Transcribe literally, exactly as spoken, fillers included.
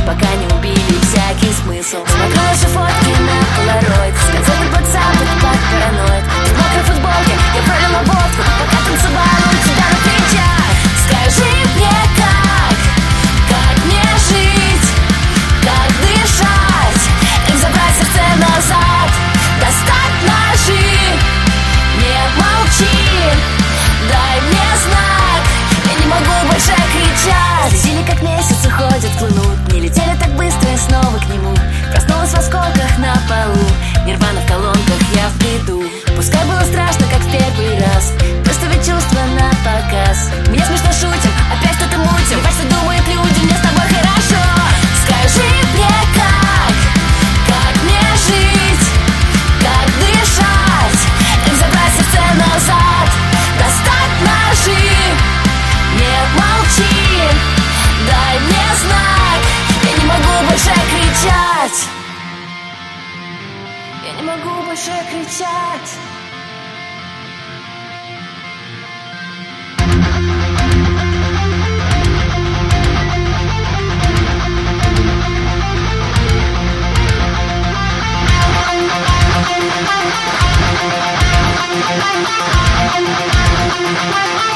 пока не убили всякий смысл. Смотрю наши фотки на полароид, концерты под запад, под параноид. В мокрой футболке я пролила водку, пока танцевала у тебя на плечах. Скажи мне, как, как мне жить, как дышать, как забрать сердце назад, достать ножи. Не молчи, дай мне знак, я не могу больше кричать. Следили, как месяцы ходят, плывут, не летели так быстро, я снова к нему. Проснулась в осколках на полу, нирвана в колонках, я в бреду. Пускай было страшно, как в первый раз, просто ведь чувства на показ. Мне смешно шутим, опять что-то мутим, кажется, думают люди, мне с тобой хорошо. Скажи мне, как, как мне жить, как дышать, как забрать сердце назад, достать ножи. Не молчи, дай мне знак, я не могу больше кричать. Я не могу больше кричать. We'll be right back.